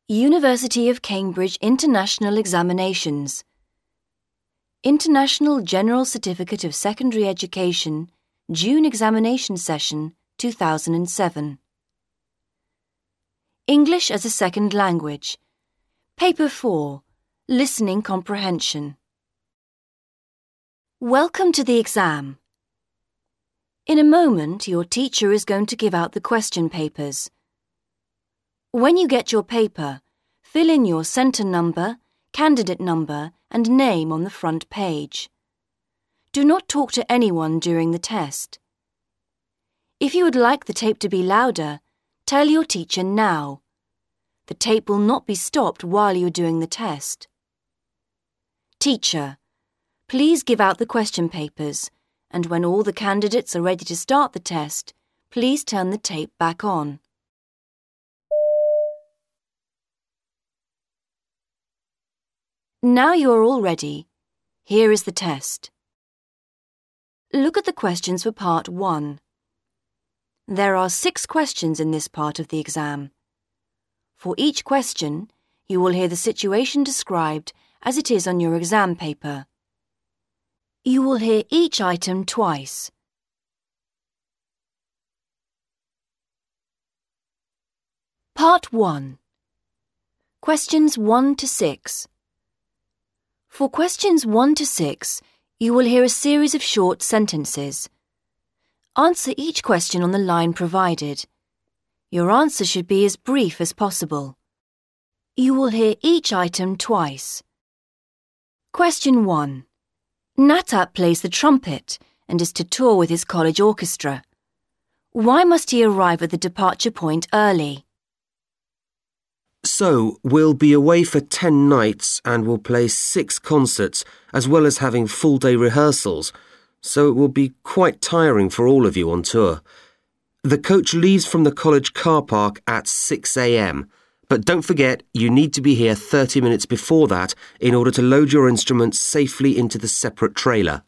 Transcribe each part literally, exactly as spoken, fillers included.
University of Cambridge International Examinations. International General Certificate of Secondary Education, June Examination Session, two thousand seven. English as a Second Language. Paper four, Listening Comprehension. Welcome to the exam. In a moment, your teacher is going to give out the question papers. When you get your paper, fill in your centre number, candidate number, and name on the front page. Do not talk to anyone during the test. If you would like the tape to be louder, tell your teacher now. The tape will not be stopped while you are doing the test. Teacher, please give out the question papers, and when all the candidates are ready to start the test, please turn the tape back on. Now you are all ready. Here is the test. Look at the questions for part one. There are six questions in this part of the exam. For each question, you will hear the situation described as it is on your exam paper. You will hear each item twice. Part one. Questions one to six. For questions one to six, you will hear a series of short sentences. Answer each question on the line provided. Your answer should be as brief as possible. You will hear each item twice. Question one. Natap plays the trumpet and is to tour with his college orchestra. Why must he arrive at the departure point early? So, we'll be away for ten nights and we'll play six concerts as well as having full-day rehearsals, so it will be quite tiring for all of you on tour. The coach leaves from the college car park at six a m, but don't forget you need to be here thirty minutes before that in order to load your instruments safely into the separate trailer.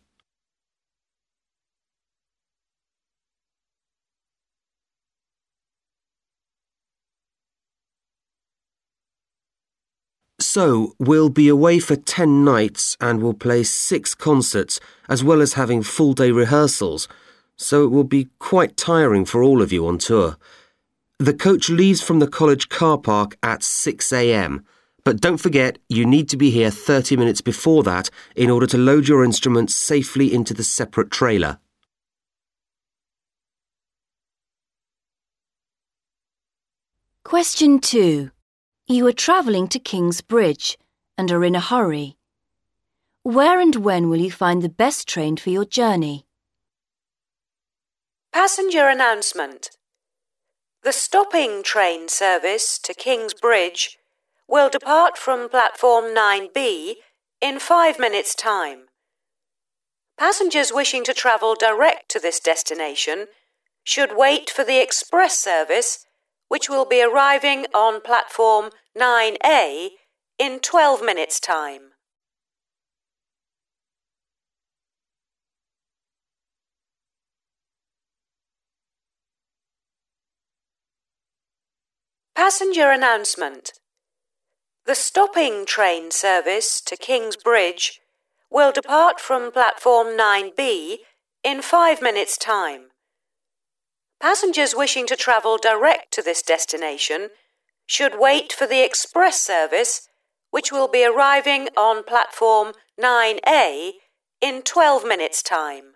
So, we'll be away for ten nights and we'll play six concerts as well as having full-day rehearsals, so it will be quite tiring for all of you on tour. The coach leaves from the college car park at six a m, but don't forget you need to be here thirty minutes before that in order to load your instruments safely into the separate trailer. Question two. You are travelling to King's Bridge and are in a hurry. Where and when will you find the best train for your journey? Passenger announcement. The stopping train service to King's Bridge will depart from platform nine B in five minutes' time. Passengers wishing to travel direct to this destination should wait for the express service, which will be arriving on platform nine A in twelve minutes' time. Passenger announcement. The stopping train service to King's Bridge will depart from platform nine B in five minutes' time. Passengers wishing to travel direct to this destination should wait for the express service, which will be arriving on platform nine A in twelve minutes' time.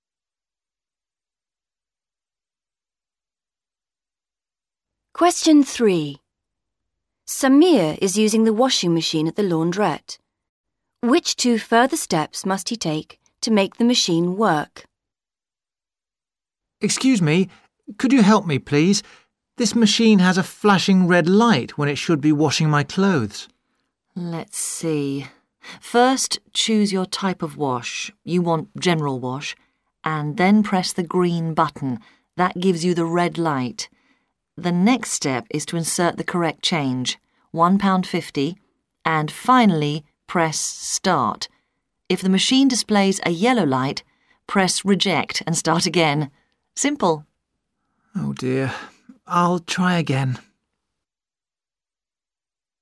Question three. Samir is using the washing machine at the laundrette. Which two further steps must he take to make the machine work? Excuse me, could you help me, please? This machine has a flashing red light when it should be washing my clothes. Let's see. First, choose your type of wash. You want general wash. And then press the green button. That gives you the red light. The next step is to insert the correct change, one pound fifty, and finally press Start. If the machine displays a yellow light, press Reject and start again. Simple. Oh dear. I'll try again.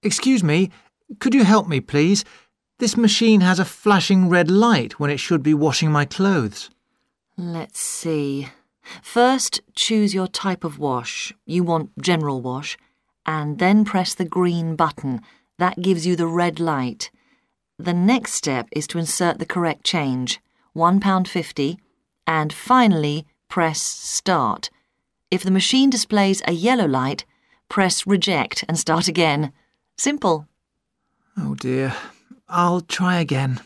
Excuse me, could you help me, please? This machine has a flashing red light when it should be washing my clothes. Let's see. First, choose your type of wash. You want general wash, and then press the green button. That gives you the red light. The next step is to insert the correct change, one pound fifty, and finally press Start. If the machine displays a yellow light, press Reject and start again. Simple. Oh dear. I'll try again.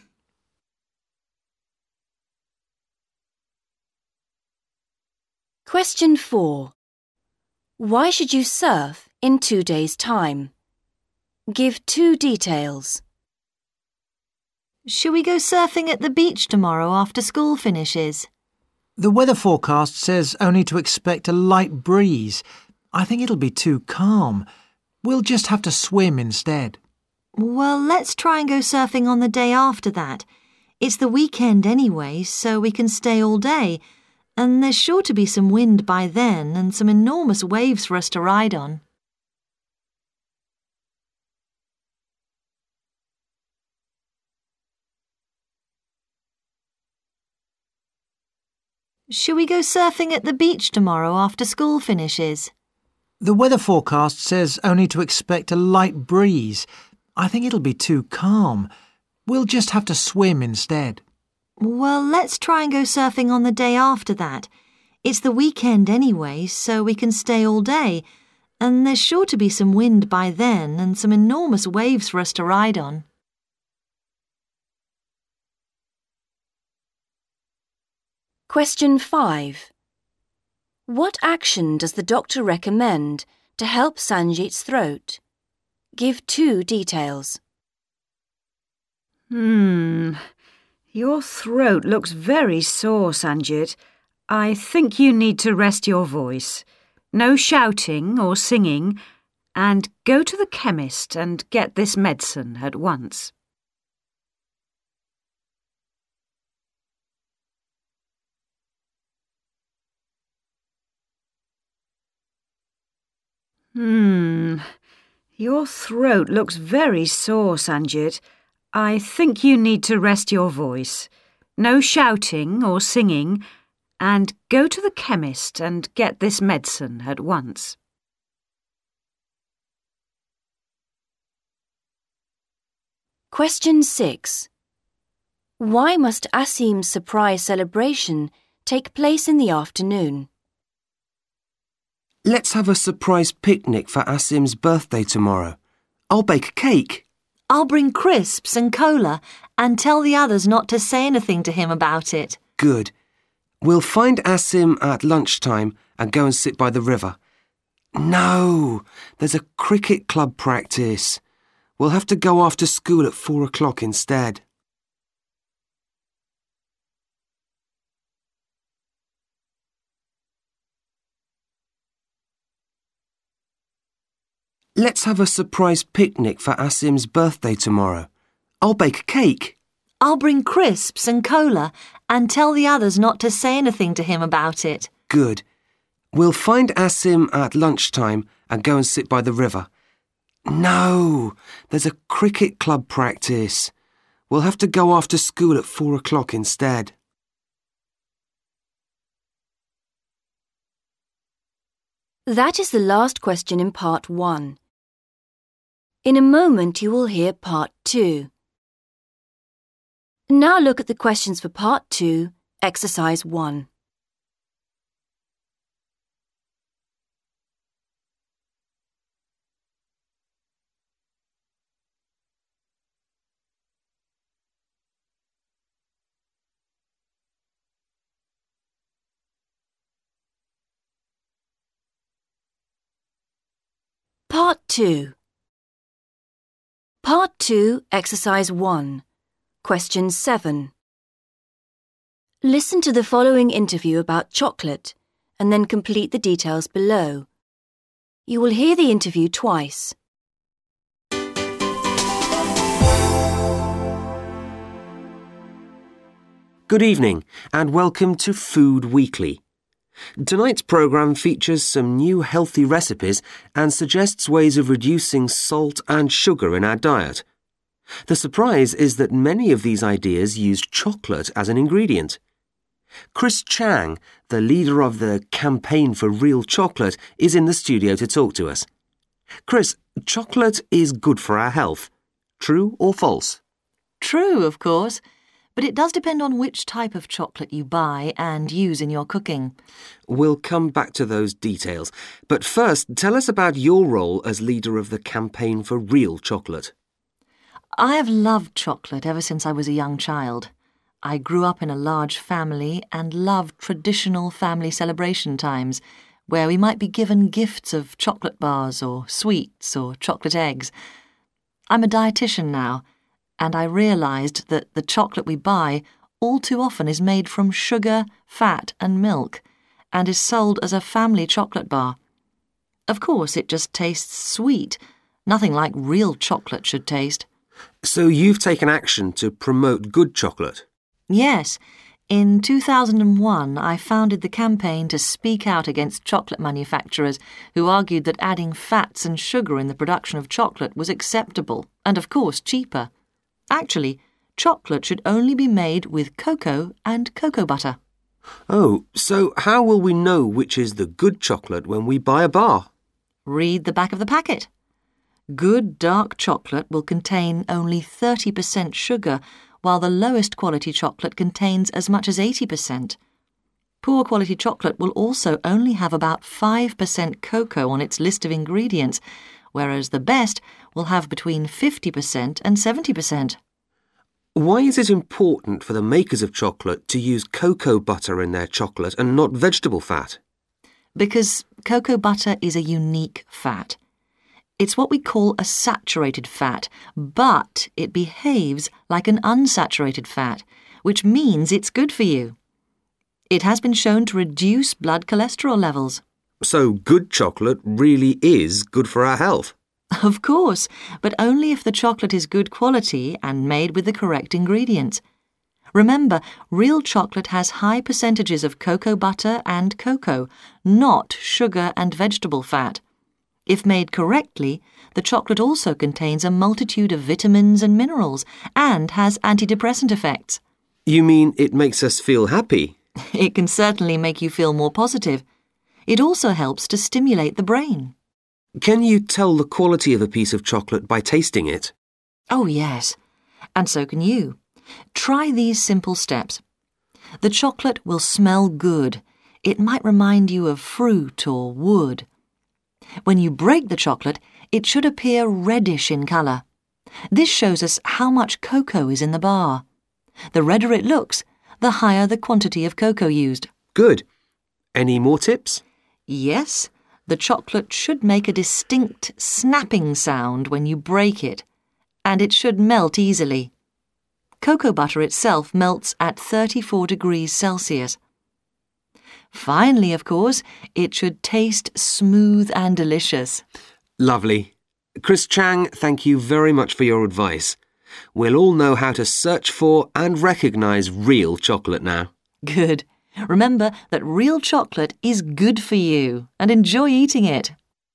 Question four. Why should you surf in two days' time? Give two details. Should we go surfing at the beach tomorrow after school finishes? The weather forecast says only to expect a light breeze. I think it'll be too calm. We'll just have to swim instead. Well, let's try and go surfing on the day after that. It's the weekend anyway, so we can stay all day. And there's sure to be some wind by then and some enormous waves for us to ride on. Should we go surfing at the beach tomorrow after school finishes? The weather forecast says only to expect a light breeze. I think it'll be too calm. We'll just have to swim instead. Well, let's try and go surfing on the day after that. It's the weekend anyway, so we can stay all day. And there's sure to be some wind by then and some enormous waves for us to ride on. Question five. What action does the doctor recommend to help Sanjit's throat? Give two details. Hmm. Your throat looks very sore, Sanjit. I think you need to rest your voice. No shouting or singing, and go to the chemist and get this medicine at once. Hmm. Your throat looks very sore, Sanjit. I think you need to rest your voice. No shouting or singing, and go to the chemist and get this medicine at once. Question six. Why must Asim's surprise celebration take place in the afternoon? Let's have a surprise picnic for Asim's birthday tomorrow. I'll bake a cake. I'll bring crisps and cola and tell the others not to say anything to him about it. Good. We'll find Asim at lunchtime and go and sit by the river. No, there's a cricket club practice. We'll have to go after school at four o'clock instead. Let's have a surprise picnic for Asim's birthday tomorrow. I'll bake a cake. I'll bring crisps and cola and tell the others not to say anything to him about it. Good. We'll find Asim at lunchtime and go and sit by the river. No, there's a cricket club practice. We'll have to go after school at four o'clock instead. That is the last question in part one. In a moment you will hear part two. Now look at the questions for part two, exercise one. Part two. Part two, exercise one. Question seven. Listen to the following interview about chocolate and then complete the details below. You will hear the interview twice. Good evening and welcome to Food Weekly. Tonight's programme features some new healthy recipes and suggests ways of reducing salt and sugar in our diet. The surprise is that many of these ideas used chocolate as an ingredient. Chris Chang, the leader of the Campaign for Real Chocolate, is in the studio to talk to us. Chris, chocolate is good for our health. True or false? True, of course, but it does depend on which type of chocolate you buy and use in your cooking. We'll come back to those details, but first tell us about your role as leader of the Campaign for Real Chocolate. I have loved chocolate ever since I was a young child. I grew up in a large family and loved traditional family celebration times, where we might be given gifts of chocolate bars or sweets or chocolate eggs. I'm a dietitian now, and I realised that the chocolate we buy all too often is made from sugar, fat and milk, and is sold as a family chocolate bar. Of course, it just tastes sweet, nothing like real chocolate should taste. So you've taken action to promote good chocolate? Yes. In two thousand one, I founded the campaign to speak out against chocolate manufacturers who argued that adding fats and sugar in the production of chocolate was acceptable and, of course, cheaper. Actually, chocolate should only be made with cocoa and cocoa butter. Oh, so how will we know which is the good chocolate when we buy a bar? Read the back of the packet. Good dark chocolate will contain only thirty percent sugar, while the lowest quality chocolate contains as much as eighty percent. Poor quality chocolate will also only have about five percent cocoa on its list of ingredients, whereas the best will have between fifty percent and seventy percent. Why is it important for the makers of chocolate to use cocoa butter in their chocolate and not vegetable fat? Because cocoa butter is a unique fat. It's what we call a saturated fat, but it behaves like an unsaturated fat, which means it's good for you. It has been shown to reduce blood cholesterol levels. So good chocolate really is good for our health? Of course, but only if the chocolate is good quality and made with the correct ingredients. Remember, real chocolate has high percentages of cocoa butter and cocoa, not sugar and vegetable fat. If made correctly, the chocolate also contains a multitude of vitamins and minerals and has antidepressant effects. You mean it makes us feel happy? It can certainly make you feel more positive. It also helps to stimulate the brain. Can you tell the quality of a piece of chocolate by tasting it? Oh, yes. And so can you. Try these simple steps. The chocolate will smell good. It might remind you of fruit or wood. When you break the chocolate, it should appear reddish in colour. This shows us how much cocoa is in the bar. The redder it looks, the higher the quantity of cocoa used. Good. Any more tips? Yes, the chocolate should make a distinct snapping sound when you break it, and it should melt easily. Cocoa butter itself melts at thirty-four degrees Celsius. Finally, of course, it should taste smooth and delicious. Lovely. Chris Chang, thank you very much for your advice. We'll all know how to search for and recognise real chocolate now. Good. Remember that real chocolate is good for you and enjoy eating it.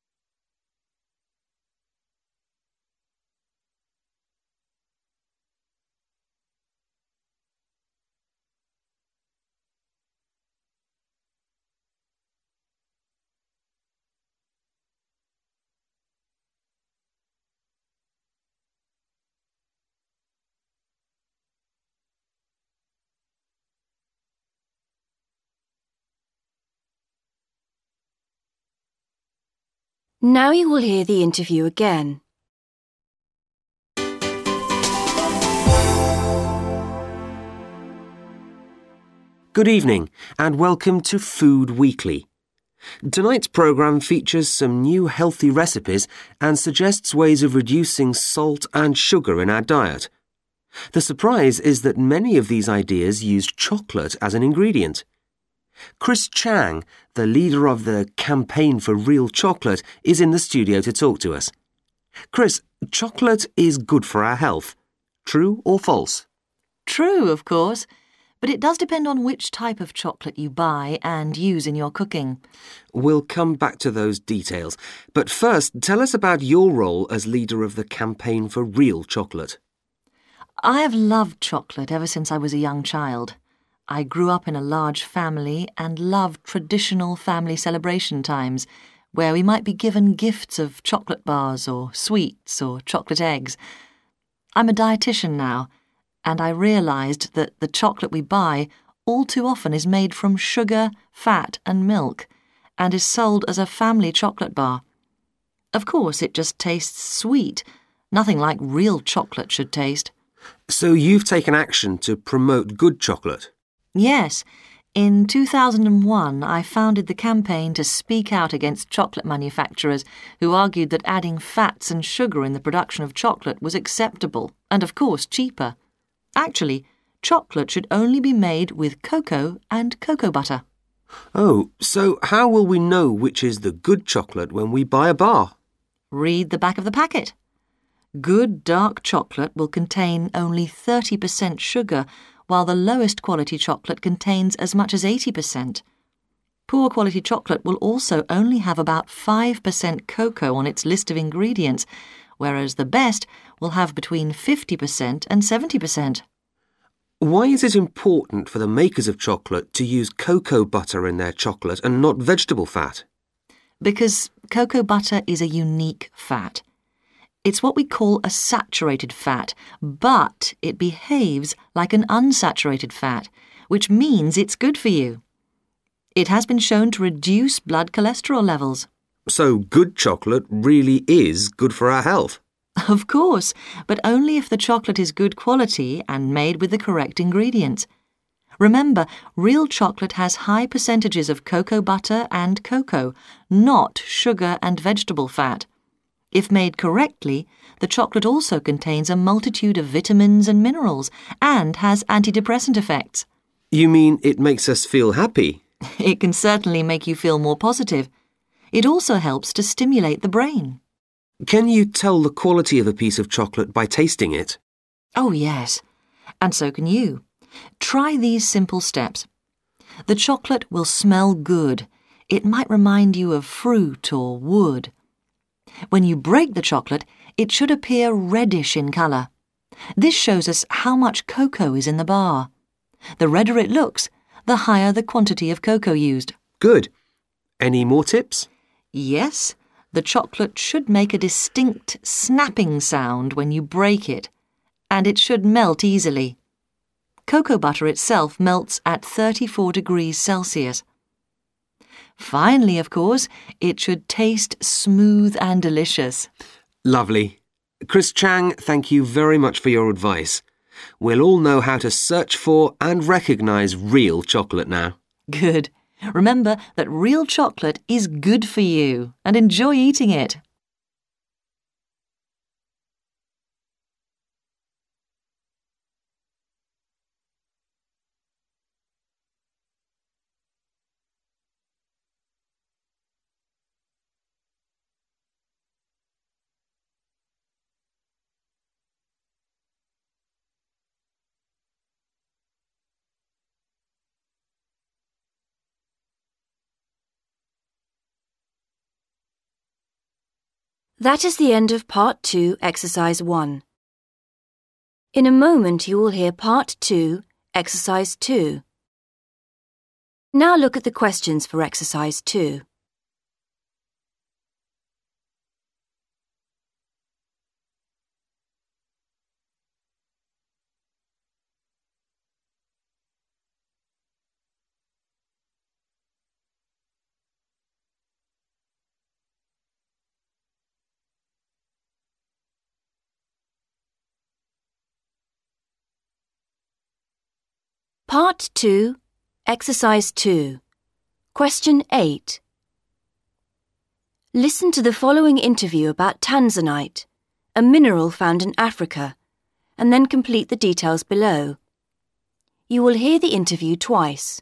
Now you will hear the interview again. Good evening and welcome to Food Weekly. Tonight's programme features some new healthy recipes and suggests ways of reducing salt and sugar in our diet. The surprise is that many of these ideas used chocolate as an ingredient. Chris Chang, the leader of the Campaign for Real Chocolate, is in the studio to talk to us. Chris, chocolate is good for our health. True or false? True, of course, but it does depend on which type of chocolate you buy and use in your cooking. We'll come back to those details. But first, tell us about your role as leader of the campaign for real chocolate. I have loved chocolate ever since I was a young child. I grew up in a large family and loved traditional family celebration times, where we might be given gifts of chocolate bars or sweets or chocolate eggs. I'm a dietitian now, and I realised that the chocolate we buy all too often is made from sugar, fat and milk, and is sold as a family chocolate bar. Of course, it just tastes sweet, nothing like real chocolate should taste. So you've taken action to promote good chocolate? Yes. In two thousand one, I founded the campaign to speak out against chocolate manufacturers who argued that adding fats and sugar in the production of chocolate was acceptable and, of course, cheaper. Actually, chocolate should only be made with cocoa and cocoa butter. Oh, so how will we know which is the good chocolate when we buy a bar? Read the back of the packet. Good dark chocolate will contain only thirty percent sugar, while the lowest quality chocolate contains as much as eighty percent. Poor quality chocolate will also only have about five percent cocoa on its list of ingredients, whereas the best will have between fifty percent and seventy percent. Why is it important for the makers of chocolate to use cocoa butter in their chocolate and not vegetable fat? Because cocoa butter is a unique fat. It's what we call a saturated fat, but it behaves like an unsaturated fat, which means it's good for you. It has been shown to reduce blood cholesterol levels. So good chocolate really is good for our health? Of course, but only if the chocolate is good quality and made with the correct ingredients. Remember, real chocolate has high percentages of cocoa butter and cocoa, not sugar and vegetable fat. If made correctly, the chocolate also contains a multitude of vitamins and minerals and has antidepressant effects. You mean it makes us feel happy? It can certainly make you feel more positive. It also helps to stimulate the brain. Can you tell the quality of a piece of chocolate by tasting it? Oh, yes. And so can you. Try these simple steps. The chocolate will smell good. It might remind you of fruit or wood. When you break the chocolate, it should appear reddish in colour. This shows us how much cocoa is in the bar. The redder it looks, the higher the quantity of cocoa used. Good. Any more tips? Yes, the chocolate should make a distinct snapping sound when you break it, and it should melt easily. Cocoa butter itself melts at thirty-four degrees Celsius. Finally, of course, it should taste smooth and delicious. Lovely. Chris Chang, thank you very much for your advice. We'll all know how to search for and recognise real chocolate now. Good. Remember that real chocolate is good for you, and enjoy eating it. That is the end of Part two, Exercise one. In a moment you will hear Part two, Exercise two. Now look at the questions for Exercise two. Part two, Exercise two. Question eight. Listen to the following interview about tanzanite, a mineral found in Africa, and then complete the details below. You will hear the interview twice.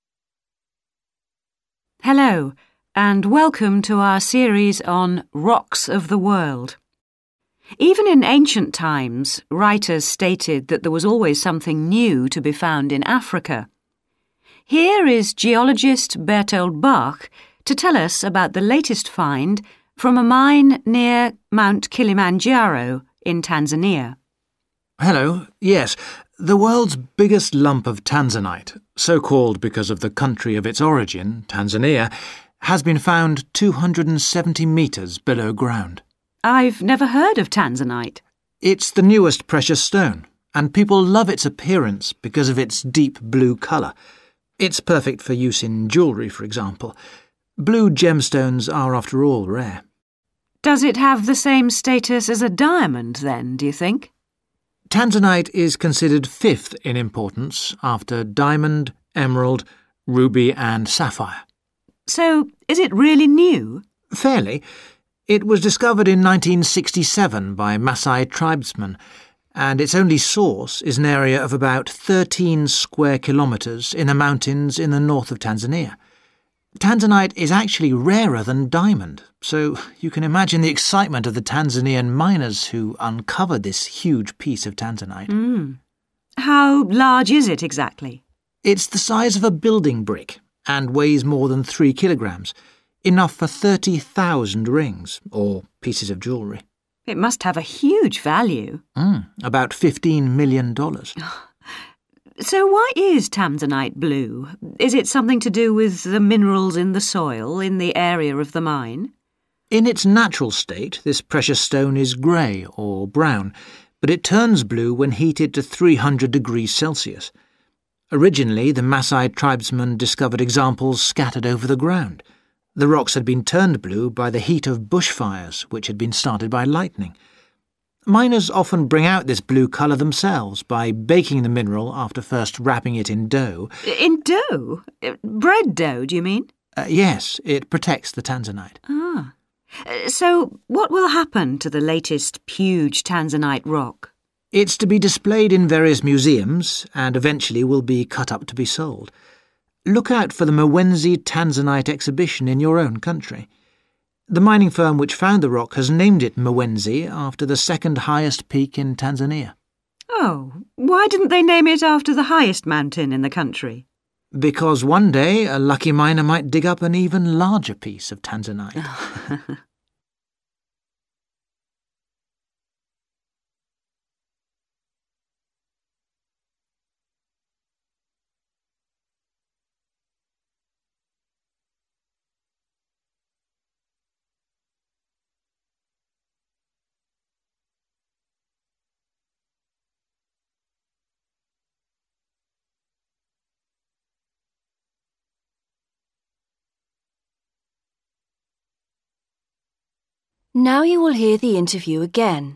Hello, and welcome to our series on Rocks of the World. Even in ancient times, writers stated that there was always something new to be found in Africa. Here is geologist Bertold Bach to tell us about the latest find from a mine near Mount Kilimanjaro in Tanzania. Hello, yes, the world's biggest lump of tanzanite, so called because of the country of its origin, Tanzania, has been found two hundred seventy metres below ground. I've never heard of tanzanite. It's the newest precious stone, and people love its appearance because of its deep blue colour. It's perfect for use in jewellery, for example. Blue gemstones are, after all, rare. Does it have the same status as a diamond, then, do you think? Tanzanite is considered fifth in importance after diamond, emerald, ruby and sapphire. So, is it really new? Fairly. It was discovered in nineteen sixty-seven by Maasai tribesmen, and its only source is an area of about thirteen square kilometres in the mountains in the north of Tanzania. Tanzanite is actually rarer than diamond, so you can imagine the excitement of the Tanzanian miners who uncovered this huge piece of tanzanite. Mm. How large is it exactly? It's the size of a building brick and weighs more than three kilograms, enough for thirty thousand rings, or pieces of jewellery. It must have a huge value. Mm, about fifteen million dollars. So why is tanzanite blue? Is it something to do with the minerals in the soil in the area of the mine? In its natural state, this precious stone is grey or brown, but it turns blue when heated to three hundred degrees Celsius. Originally, the Maasai tribesmen discovered examples scattered over the ground. The rocks had been turned blue by the heat of bushfires, which had been started by lightning. Miners often bring out this blue colour themselves by baking the mineral after first wrapping it in dough. In dough? Bread dough, do you mean? Uh, yes, it protects the tanzanite. Ah. So what will happen to the latest huge tanzanite rock? It's to be displayed in various museums and eventually will be cut up to be sold. Look out for the Mwenzi Tanzanite exhibition in your own country. The mining firm which found the rock has named it Mwenzi after the second highest peak in Tanzania. Oh, why didn't they name it after the highest mountain in the country? Because one day a lucky miner might dig up an even larger piece of tanzanite. Now you will hear the interview again.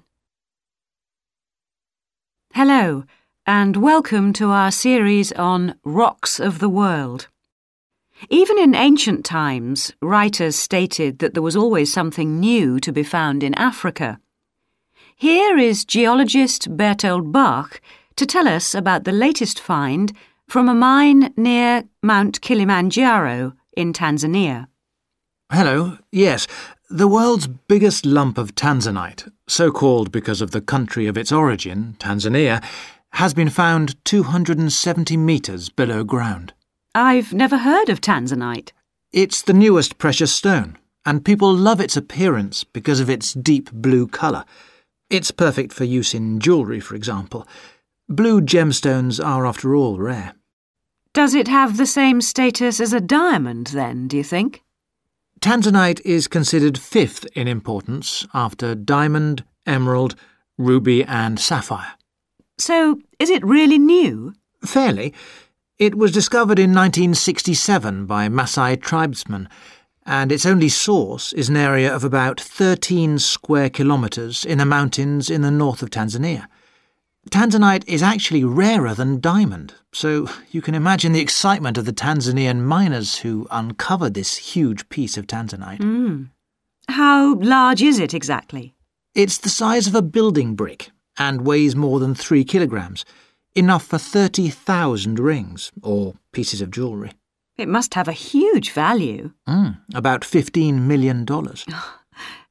Hello, and welcome to our series on Rocks of the World. Even in ancient times, writers stated that there was always something new to be found in Africa. Here is geologist Bertold Bach to tell us about the latest find from a mine near Mount Kilimanjaro in Tanzania. Hello, yes, the world's biggest lump of tanzanite, so called because of the country of its origin, Tanzania, has been found two hundred seventy metres below ground. I've never heard of tanzanite. It's the newest precious stone, and people love its appearance because of its deep blue colour. It's perfect for use in jewellery, for example. Blue gemstones are, after all, rare. Does it have the same status as a diamond, then, do you think? Tanzanite is considered fifth in importance after diamond, emerald, ruby and sapphire. So, is it really new? Fairly. It was discovered in nineteen sixty-seven by Maasai tribesmen, and its only source is an area of about thirteen square kilometres in the mountains in the north of Tanzania. Tanzanite is actually rarer than diamond, so you can imagine the excitement of the Tanzanian miners who uncovered this huge piece of tanzanite. Mm. How large is it exactly? It's the size of a building brick and weighs more than three kilograms, enough for thirty thousand rings, or pieces of jewellery. It must have a huge value. Mm, about fifteen million dollars.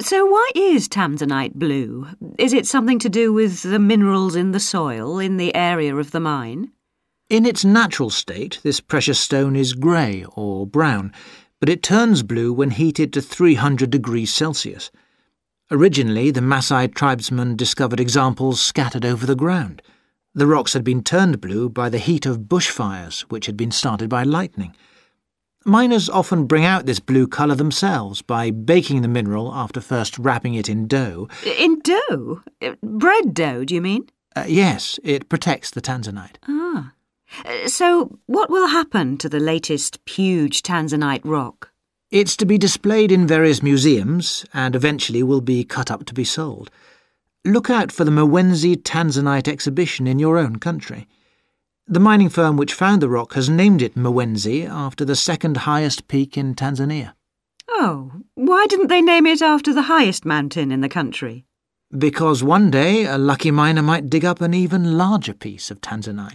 So why is Tanzanite blue? Is it something to do with the minerals in the soil in the area of the mine? In its natural state, this precious stone is grey or brown, but it turns blue when heated to three hundred degrees Celsius. Originally, the Maasai tribesmen discovered examples scattered over the ground. The rocks had been turned blue by the heat of bushfires, which had been started by lightning. Miners often bring out this blue colour themselves by baking the mineral after first wrapping it in dough. In dough? Bread dough, do you mean? Uh, yes, it protects the tanzanite. Ah. So what will happen to the latest huge Tanzanite rock? It's to be displayed in various museums and eventually will be cut up to be sold. Look out for the Mwenzi Tanzanite exhibition in your own country. The mining firm which found the rock has named it Mwenzi after the second highest peak in Tanzania. Oh, why didn't they name it after the highest mountain in the country? Because one day a lucky miner might dig up an even larger piece of Tanzanite.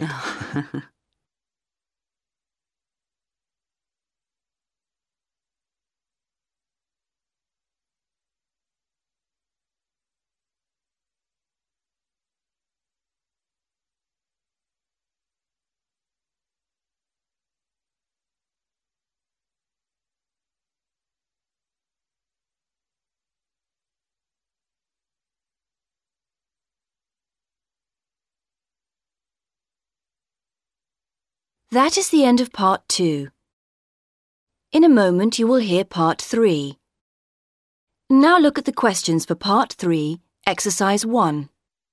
That is the end of part two. In a moment you will hear part three. Now look at the questions for part three, exercise one.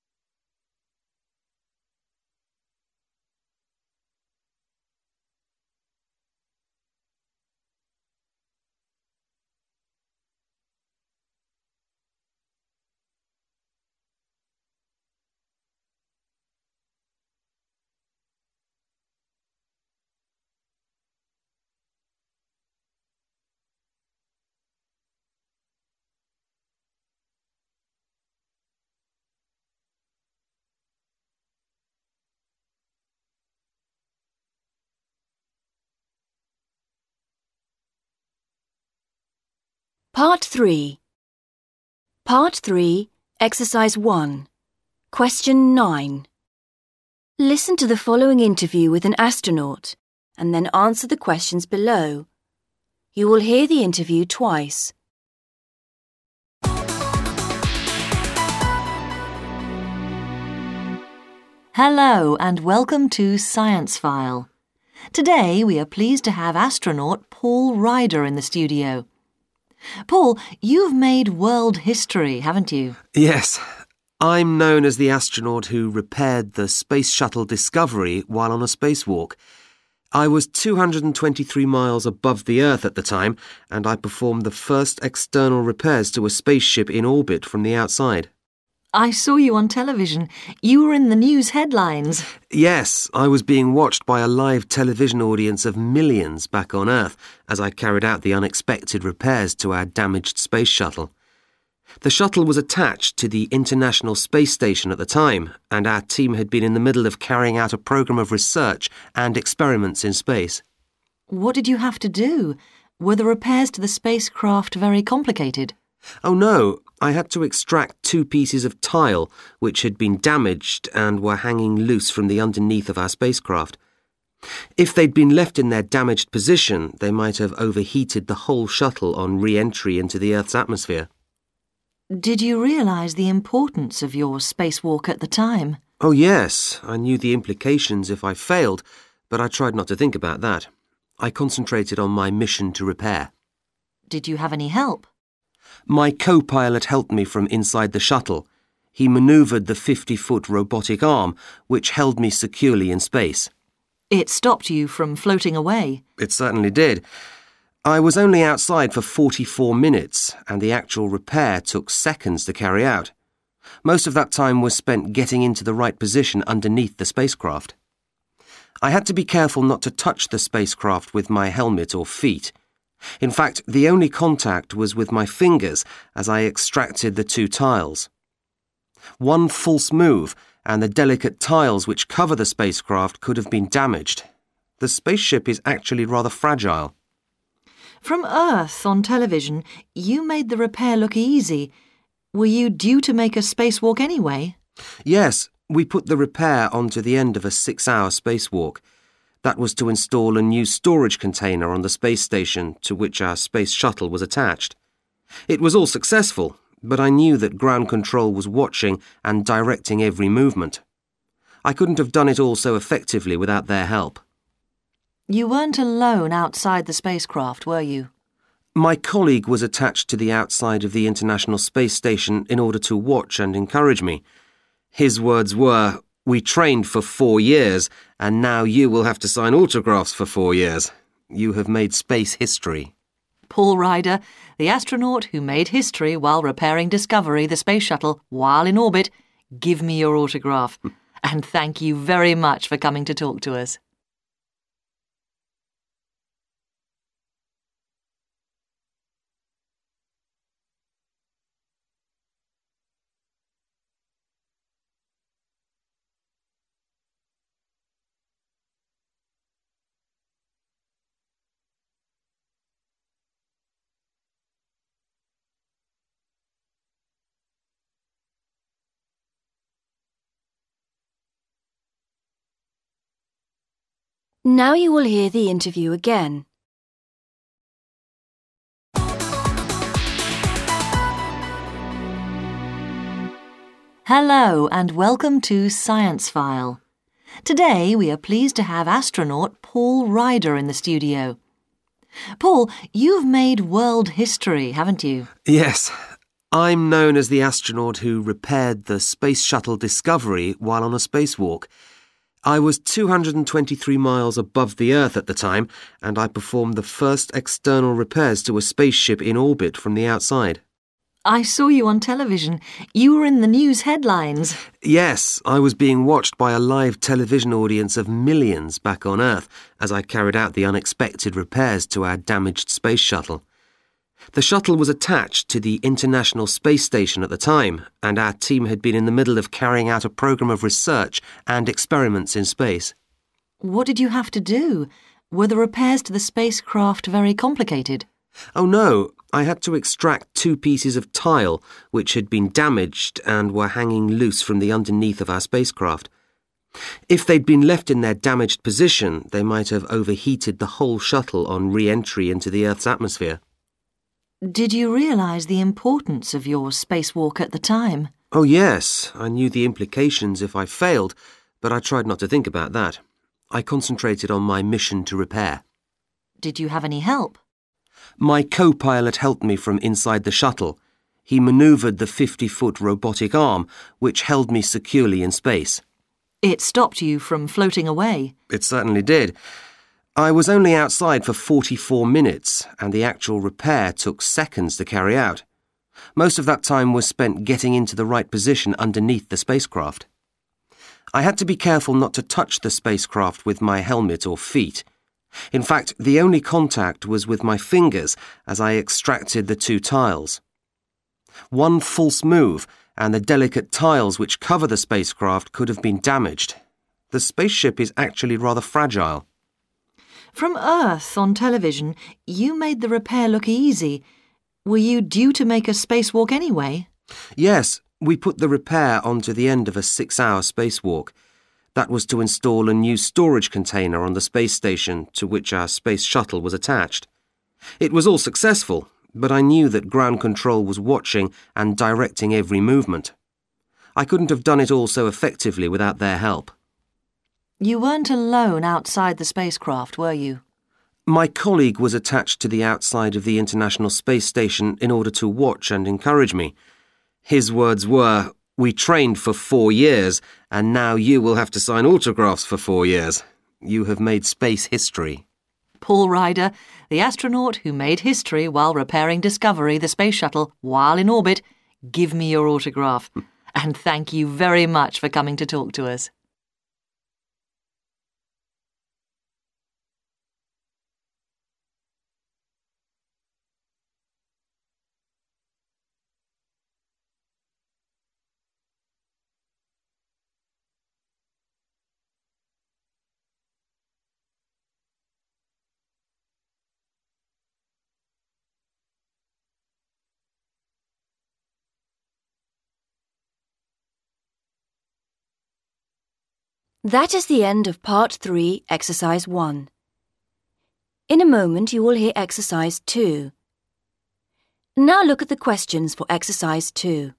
Part three. Part three, exercise one. Question nine. Listen to the following interview with an astronaut and then answer the questions below. You will hear the interview twice. Hello and welcome to Science File. Today we are pleased to have astronaut Paul Ryder in the studio. Paul, you've made world history, haven't you? Yes. I'm known as the astronaut who repaired the Space Shuttle Discovery while on a spacewalk. I was two hundred twenty-three miles above the Earth at the time, and I performed the first external repairs to a spaceship in orbit from the outside. I saw you on television. You were in the news headlines. Yes, I was being watched by a live television audience of millions back on Earth as I carried out the unexpected repairs to our damaged space shuttle. The shuttle was attached to the International Space Station at the time, and our team had been in the middle of carrying out a program of research and experiments in space. What did you have to do? Were the repairs to the spacecraft very complicated? Oh no, I had to extract two pieces of tile which had been damaged and were hanging loose from the underneath of our spacecraft. If they'd been left in their damaged position, they might have overheated the whole shuttle on re-entry into the Earth's atmosphere. Did you realise the importance of your spacewalk at the time? Oh yes, I knew the implications if I failed, but I tried not to think about that. I concentrated on my mission to repair. Did you have any help? My co-pilot helped me from inside the shuttle. He manoeuvred the fifty-foot robotic arm, which held me securely in space. It stopped you from floating away. It certainly did. I was only outside for forty-four minutes, and the actual repair took seconds to carry out. Most of that time was spent getting into the right position underneath the spacecraft. I had to be careful not to touch the spacecraft with my helmet or feet. In fact, the only contact was with my fingers as I extracted the two tiles. One false move, and the delicate tiles which cover the spacecraft could have been damaged. The spaceship is actually rather fragile. From Earth on television, you made the repair look easy. Were you due to make a spacewalk anyway? Yes, we put the repair onto the end of a six-hour spacewalk. That was to install a new storage container on the space station to which our space shuttle was attached. It was all successful, but I knew that ground control was watching and directing every movement. I couldn't have done it all so effectively without their help. You weren't alone outside the spacecraft, were you? My colleague was attached to the outside of the International Space Station in order to watch and encourage me. His words were, "We trained for four years, and now you will have to sign autographs for four years. You have made space history." Paul Ryder, the astronaut who made history while repairing Discovery, the space shuttle, while in orbit, give me your autograph. And thank you very much for coming to talk to us. Now you will hear the interview again. Hello and welcome to Science File. Today we are pleased to have astronaut Paul Ryder in the studio. Paul, you've made world history, haven't you? Yes, I'm known as the astronaut who repaired the Space Shuttle Discovery while on a spacewalk. I was two hundred twenty-three miles above the Earth at the time, and I performed the first external repairs to a spaceship in orbit from the outside. I saw you on television. You were in the news headlines. Yes, I was being watched by a live television audience of millions back on Earth as I carried out the unexpected repairs to our damaged space shuttle. The shuttle was attached to the International Space Station at the time, and our team had been in the middle of carrying out a program of research and experiments in space. What did you have to do? Were the repairs to the spacecraft very complicated? Oh no, I had to extract two pieces of tile which had been damaged and were hanging loose from the underneath of our spacecraft. If they'd been left in their damaged position, they might have overheated the whole shuttle on re-entry into the Earth's atmosphere. Did you realise the importance of your spacewalk at the time? Oh yes, I knew the implications if I failed, but I tried not to think about that. I concentrated on my mission to repair. Did you have any help? My co-pilot helped me from inside the shuttle. He manoeuvred the fifty-foot robotic arm, which held me securely in space. It stopped you from floating away. It certainly did. I was only outside for forty-four minutes, and the actual repair took seconds to carry out. Most of that time was spent getting into the right position underneath the spacecraft. I had to be careful not to touch the spacecraft with my helmet or feet. In fact, the only contact was with my fingers as I extracted the two tiles. One false move, and the delicate tiles which cover the spacecraft could have been damaged. The spaceship is actually rather fragile. From Earth on television, you made the repair look easy. Were you due to make a spacewalk anyway? Yes, we put the repair onto the end of a six-hour spacewalk. That was to install a new storage container on the space station to which our space shuttle was attached. It was all successful, but I knew that ground control was watching and directing every movement. I couldn't have done it all so effectively without their help. You weren't alone outside the spacecraft, were you? My colleague was attached to the outside of the International Space Station in order to watch and encourage me. His words were, "We trained for four years, and now you will have to sign autographs for four years. You have made space history." Paul Ryder, the astronaut who made history while repairing Discovery, the space shuttle, while in orbit, give me your autograph. And thank you very much for coming to talk to us. That is the end of Part three, Exercise one. In a moment you will hear Exercise two. Now look at the questions for Exercise two.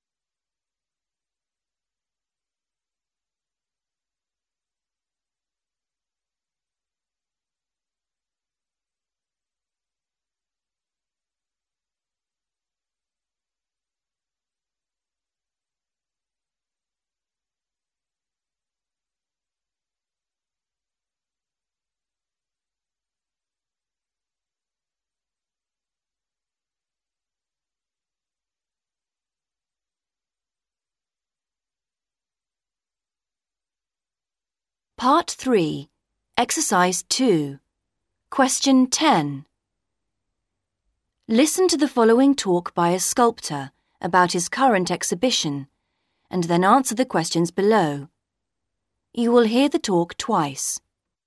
Part three, Exercise two. Question ten. Listen to the following talk by a sculptor about his current exhibition, and then answer the questions below. You will hear the talk twice.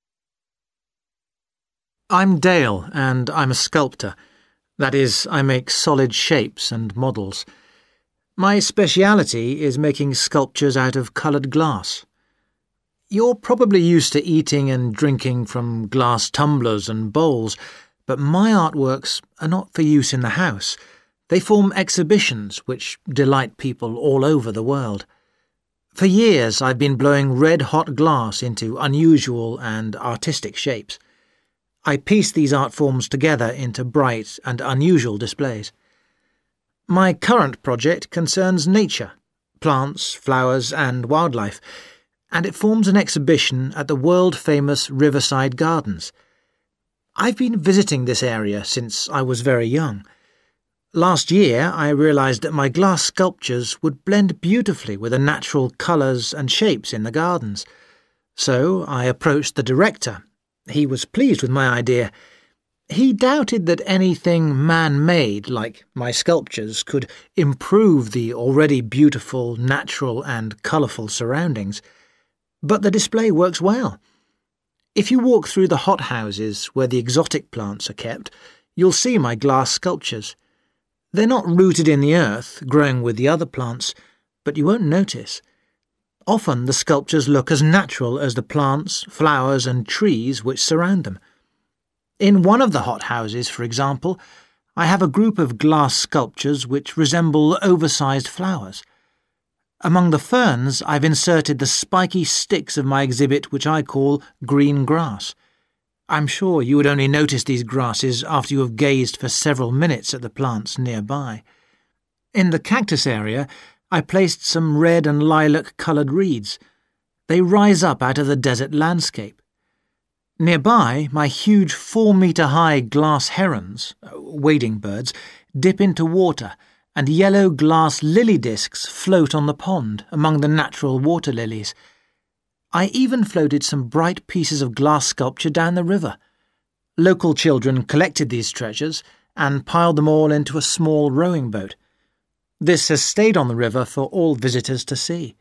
I'm Dale, and I'm a sculptor. That is, I make solid shapes and models. My speciality is making sculptures out of coloured glass. You're probably used to eating and drinking from glass tumblers and bowls, but my artworks are not for use in the house. They form exhibitions which delight people all over the world. For years I've been blowing red-hot glass into unusual and artistic shapes. I piece these art forms together into bright and unusual displays. My current project concerns nature, plants, flowers and wildlife, and it forms an exhibition at the world-famous Riverside Gardens. I've been visiting this area since I was very young. Last year I realised that my glass sculptures would blend beautifully with the natural colours and shapes in the gardens. So I approached the director. He was pleased with my idea. He doubted that anything man-made, like my sculptures, could improve the already beautiful, natural and colourful surroundings. But the display works well. If you walk through the hothouses where the exotic plants are kept, you'll see my glass sculptures. They're not rooted in the earth, growing with the other plants, but you won't notice. Often the sculptures look as natural as the plants, flowers and trees which surround them. In one of the hothouses, for example, I have a group of glass sculptures which resemble oversized flowers. Among the ferns, I've inserted the spiky sticks of my exhibit which I call green grass. I'm sure you would only notice these grasses after you have gazed for several minutes at the plants nearby. In the cactus area, I placed some red and lilac-coloured reeds. They rise up out of the desert landscape. Nearby, my huge four-metre-high glass herons, wading birds, dip into water, and yellow glass lily discs float on the pond among the natural water lilies. I even floated some bright pieces of glass sculpture down the river. Local children collected these treasures and piled them all into a small rowing boat. This has stayed on the river for all visitors to see.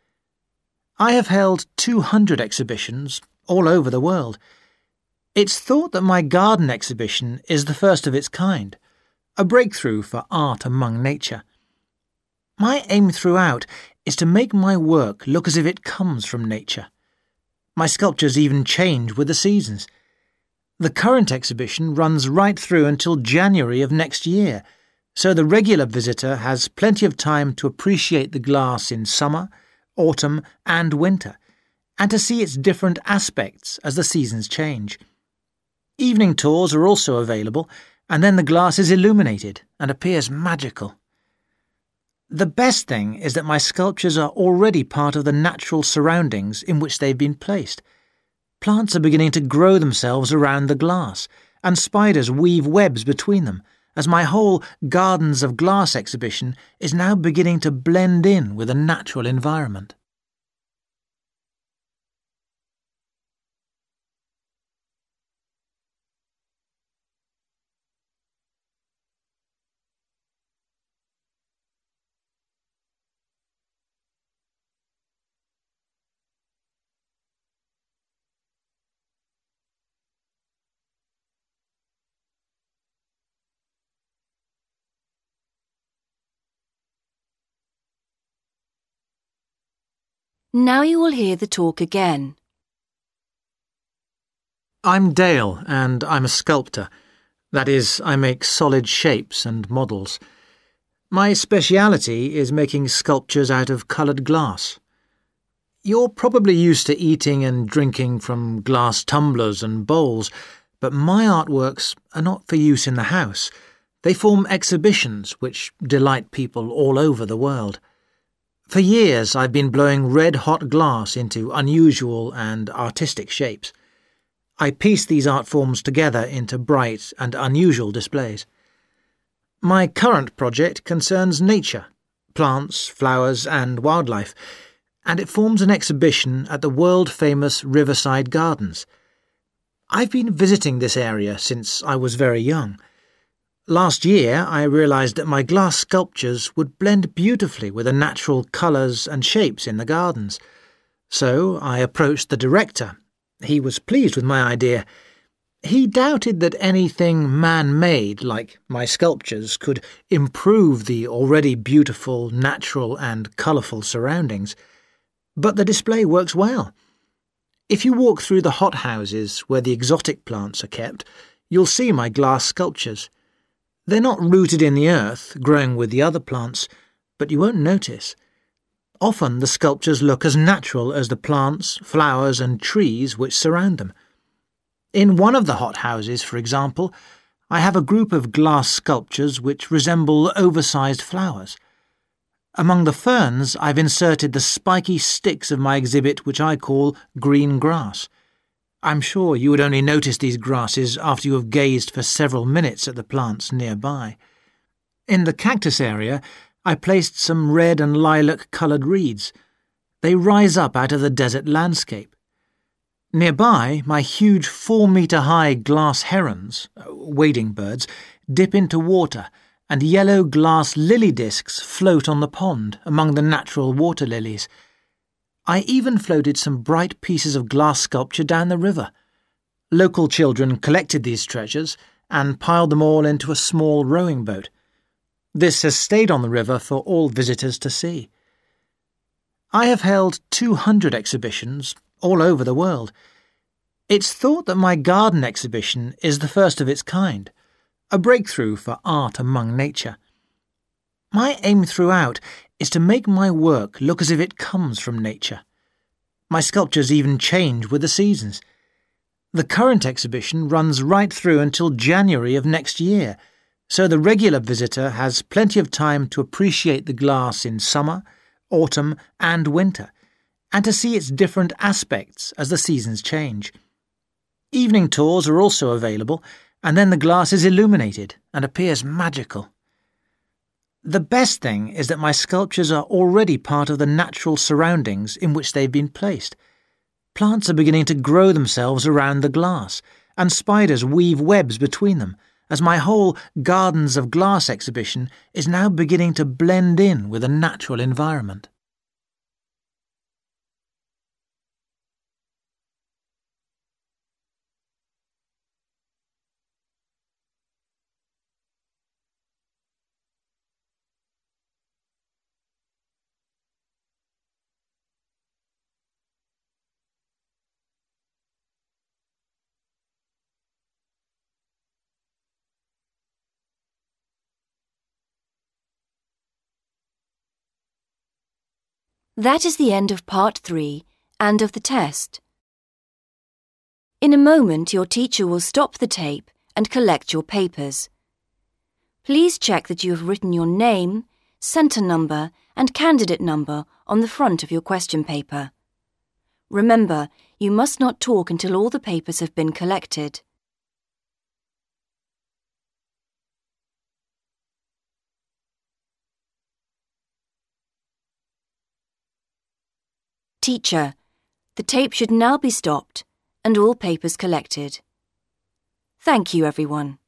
I have held two hundred exhibitions all over the world. It's thought that my garden exhibition is the first of its kind, a breakthrough for art among nature. My aim throughout is to make my work look as if it comes from nature. My sculptures even change with the seasons. The current exhibition runs right through until January of next year, so the regular visitor has plenty of time to appreciate the glass in summer, autumn and winter, and to see its different aspects as the seasons change. Evening tours are also available, and then the glass is illuminated and appears magical. The best thing is that my sculptures are already part of the natural surroundings in which they've been placed. Plants are beginning to grow themselves around the glass, and spiders weave webs between them, as my whole Gardens of Glass exhibition is now beginning to blend in with the natural environment. Now you will hear the talk again. I'm Dale, and I'm a sculptor. That is, I make solid shapes and models. My speciality is making sculptures out of coloured glass. You're probably used to eating and drinking from glass tumblers and bowls, but my artworks are not for use in the house. They form exhibitions which delight people all over the world. For years I've been blowing red-hot glass into unusual and artistic shapes. I piece these art forms together into bright and unusual displays. My current project concerns nature, plants, flowers and wildlife, and it forms an exhibition at the world-famous Riverside Gardens. I've been visiting this area since I was very young. Last year I realised that my glass sculptures would blend beautifully with the natural colours and shapes in the gardens. So I approached the director. He was pleased with my idea. He doubted that anything man-made, like my sculptures, could improve the already beautiful, natural and colourful surroundings. But the display works well. If you walk through the hothouses where the exotic plants are kept, you'll see my glass sculptures. They're not rooted in the earth, growing with the other plants, but you won't notice. Often the sculptures look as natural as the plants, flowers and trees which surround them. In one of the hothouses, for example, I have a group of glass sculptures which resemble oversized flowers. Among the ferns I've inserted the spiky sticks of my exhibit which I call green grass. I'm sure you would only notice these grasses after you have gazed for several minutes at the plants nearby. In the cactus area, I placed some red and lilac-coloured reeds. They rise up out of the desert landscape. Nearby, my huge four-metre-high glass herons, wading birds, dip into water, and yellow glass lily discs float on the pond among the natural water lilies. I even floated some bright pieces of glass sculpture down the river. Local children collected these treasures and piled them all into a small rowing boat. This has stayed on the river for all visitors to see. I have held two hundred exhibitions all over the world. It's thought that my garden exhibition is the first of its kind, a breakthrough for art among nature. My aim throughout is to make my work look as if it comes from nature. My sculptures even change with the seasons. The current exhibition runs right through until January of next year, so the regular visitor has plenty of time to appreciate the glass in summer, autumn and winter, and to see its different aspects as the seasons change. Evening tours are also available, and then the glass is illuminated and appears magical. The best thing is that my sculptures are already part of the natural surroundings in which they've been placed. Plants are beginning to grow themselves around the glass, and spiders weave webs between them, as my whole Gardens of Glass exhibition is now beginning to blend in with a natural environment. That is the end of part three and of the test. In a moment, your teacher will stop the tape and collect your papers. Please check that you have written your name, centre number and candidate number on the front of your question paper. Remember, you must not talk until all the papers have been collected. Teacher, the tape should now be stopped and all papers collected. Thank you, everyone.